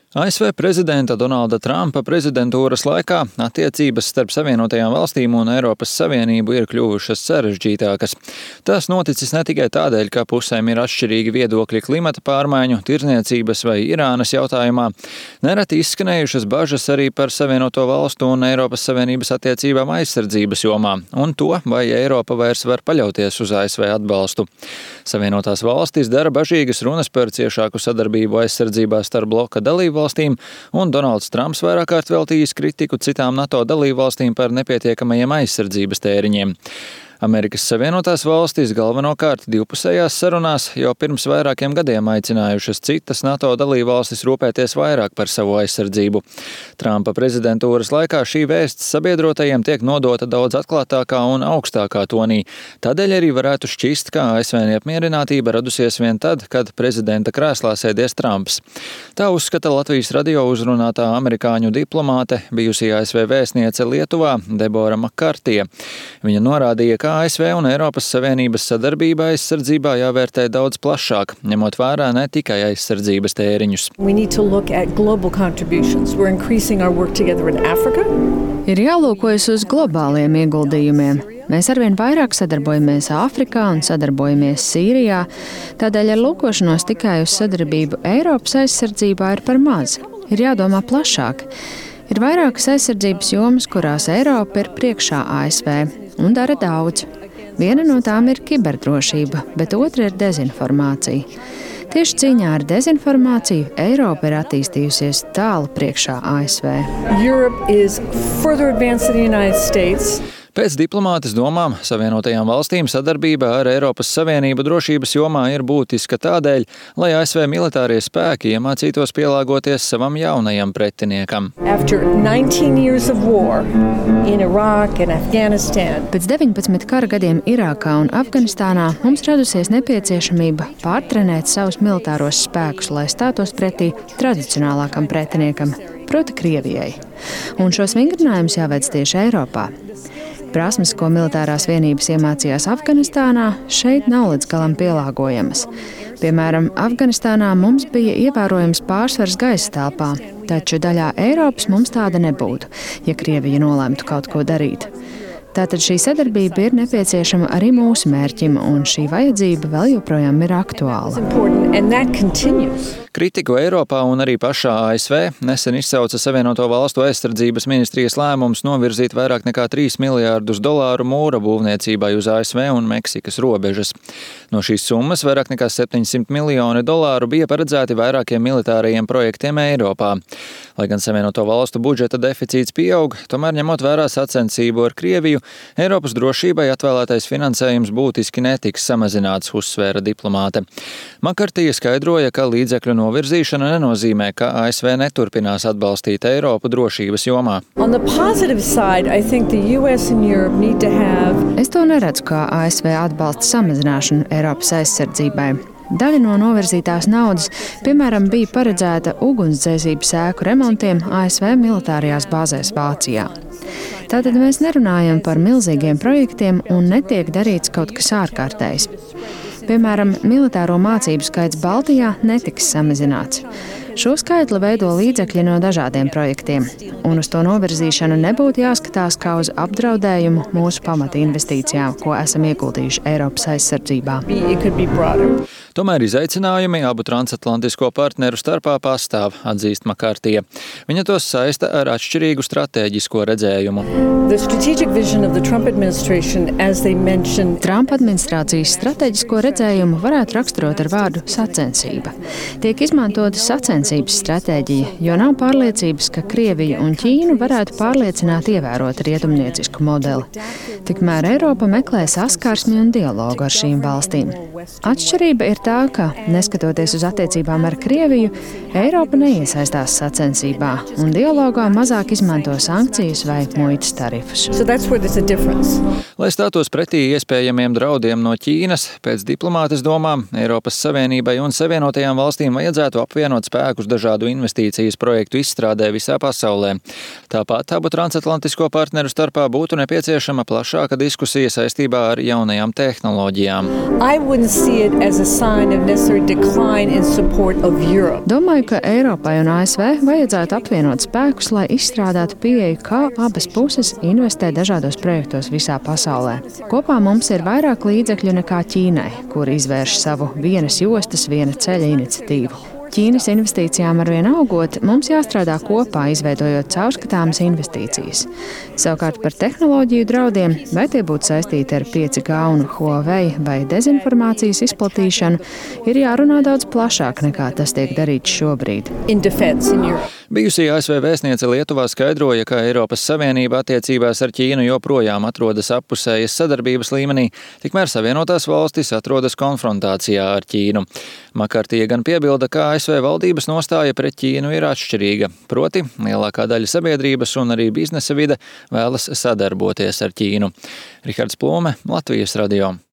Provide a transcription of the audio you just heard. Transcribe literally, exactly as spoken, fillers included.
A S V prezidenta Donalda Trumpa prezidentūras laikā attiecības starp Savienotajām valstīm un Eiropas Savienību ir kļuvušas sarežģītākas. Tas noticis ne tikai tādēļ, ka pusēm ir atšķirīgi viedokļi klimata pārmaiņu, tirdzniecības vai Irānas jautājumā. Nereti izskanējušas bažas arī par Savienoto valstu un Eiropas Savienības attiecībām aizsardzības jomā un to, vai Eiropa vairs var paļauties uz A S V atbalstu. Savienotās valstis dara bažīgas runas par ciešāku sadarbību aizsardzībā starp bloka dalību valstīm, un Donalds Trumps vairāk kārt veltījis kritiku citām NATO dalībvalstīm par nepietiekamajiem aizsardzības tēriņiem. Amerikas Savienotās valstis galvenokārt divpusējās sarunās jau pirms vairākiem gadiem aicinājušas citas NATO dalībvalstis rūpēties vairāk par savu aizsardzību. Trumpa prezidentūras laikā šī vēsts sabiedrotajiem tiek nodota daudz atklātākā un augstākā tonī. Tādēļ arī varētu šķist, ka A S V neapmierinātība radusies vien tad, kad prezidenta krēslā sēdies Trumps. Tā uzskata Latvijas radio uzrunātā amerikāņu diplomāte, bijusī A S V vēstniece Lietuvā Debora Makartija. Viņa norādīja, ka A S V un Eiropas Savienības sadarbība aizsardzībā jāvērtē daudz plašāk, ņemot vērā ne tikai aizsardzības tēriņus. Ir jālūkojas uz globāliem ieguldījumiem. Mēs arvien vairāk sadarbojamies Āfrikā un sadarbojamies Sīrijā, tādēļ ar lūkošanos tikai uz sadarbību Eiropas aizsardzībā ir par maz. Ir jādomā plašāk. Ir vairākas aizsardzības jomas, kurās Eiropa ir priekšā A S V un dara daudz. Viena no tām ir kiberdrošība, bet otra ir dezinformācija. Tieši cīņā ar dezinformāciju Eiropa ir attīstījusies tālu priekšā A S V. Pēc diplomātes domām Savienotajām valstīm sadarbība ar Eiropas Savienību drošības jomā ir būtiska tādēļ, lai A S V militārie spēki iemācītos pielāgoties savam jaunajam pretiniekam. Pēc deviņpadsmit kara gadiem Irākā un Afganistānā mums radusies nepieciešamība pārtrenēt savus militāros spēkus, lai stātos pretī tradicionālākam pretiniekam, proti Krievijai. Un šos vingrinājumus jāveic tieši Eiropā. Prasmes, ko militārās vienības iemācījās Afganistānā, šeit nav līdz galam pielāgojamas. Piemēram, Afganistānā mums bija ievērojams pārsvars gaisa telpā, taču daļā Eiropas mums tāda nebūtu, ja Krievija nolemtu kaut ko darīt. Tātad šī sadarbība ir nepieciešama arī mūsu mērķim, un šī vajadzība vēl joprojām ir aktuāla. Kritiku Eiropā un arī pašā A S V nesen izsauca Savienoto valstu aizsardzības ministrijas lēmums novirzīt vairāk nekā trīs miljārdus dolāru mūra būvniecībai uz A S V un Meksikas robežas. No šīs summas vairāk nekā septiņsimt miljoni dolāru bija paredzēti vairākiem militārajiem projektiem Eiropā. Lai gan Savienoto valstu budžeta deficīts pieaug, tomēr ņemot vērā sacensību ar Krieviju, Eiropas drošībai atvēlētais finansējums būtiski netiks samazināts, uzsvēra diplomāte. Makartija skaidroja, ka līdzekļu novirzīšana nenozīmē, ka A S V neturpinās atbalstīt Eiropu drošības jomā. Es to neredzu kā A S V atbalsta samazināšanu Eiropas aizsardzībai. Daļa no novirzītās naudas, piemēram, bija paredzēta ugunsdzēsības ēku remontiem A S V militārajās bāzēs Vācijā. Tātad mēs nerunājam par milzīgiem projektiem un netiek darīts kaut kas ārkārtējs. Piemēram, militāro mācību skaits Baltijā netiks samazināts. Šo skaitli veido līdzekļi no dažādiem projektiem, un uz to novirzīšanu nebūtu jāskatās kā uz apdraudējumu mūsu pamata investīcijām, ko esam ieguldījuši Eiropas aizsardzībā. Tomēr izaicinājumi abu transatlantisko partneru starpā pastāv, atzīst Makartija. Viņa tos saista ar atšķirīgu stratēģisko redzējumu. Trumpa administrācijas stratēģisko redzējumu varētu raksturot ar vārdu sacensība. Tiek izmantota sacensības stratēģija, jo nav pārliecības, ka Krieviju un Ķīnu varētu pārliecināt ievērot rietumniecisku modeli. Tikmēr Eiropa meklē saskarsmi un dialogu ar šīm valstīm. Atšķirība ir tā, ka, neskatoties uz attiecībām ar Krieviju, Eiropa neiesaistās sacensībā un dialogā mazāk izmanto sankcijas vai muitas tarifus. So Lai stātos pretī iespējamiem draudiem no Ķīnas, pēc diplomātes domām Eiropas Savienībai un Savienotajām valstīm vajadzētu apvienot spēkus dažādu investīcijas projektu izstrādē visā pasaulē. Tāpat abu transatlantisko partneru starpā būtu nepieciešama plašāka diskusija saistībā ar jaunajām tehnoloģijām. see it as a sign of necessary decline in support of Europe. Domāju, ka Eiropai un A S V vajadzētu apvienot spēkus, lai izstrādātu pieeju, kā abas puses investē dažādos projektos visā pasaulē. Kopā mums ir vairāk līdzekļu nekā Ķīnai, kur izvērš savu vienas jostas, viena ceļa iniciatīvu. Ķīnas investīcijām arvien augot, mums jāstrādā kopā, izveidojot caurskatāmas investīcijas. Savukārt par tehnoloģiju draudiem, vai tie būtu saistīti ar pieci G un Huawei vai dezinformācijas izplatīšanu, ir jārunā daudz plašāk nekā tas tiek darīts šobrīd. Bijusī A S V vēstniece Lietuvā skaidroja, ka Eiropas Savienība attiecībās ar Ķīnu joprojām atrodas appusējas sadarbības līmenī, tikmēr Savienotās valstis atrodas konfrontācijā ar Ķīnu. Makartija gan piebilda, ka A S V valdības nostāja pret Ķīnu ir atšķirīga, proti lielākā daļa sabiedrības un arī biznesa vide vēlas sadarboties ar Ķīnu. Rihards Plome, Latvijas radio.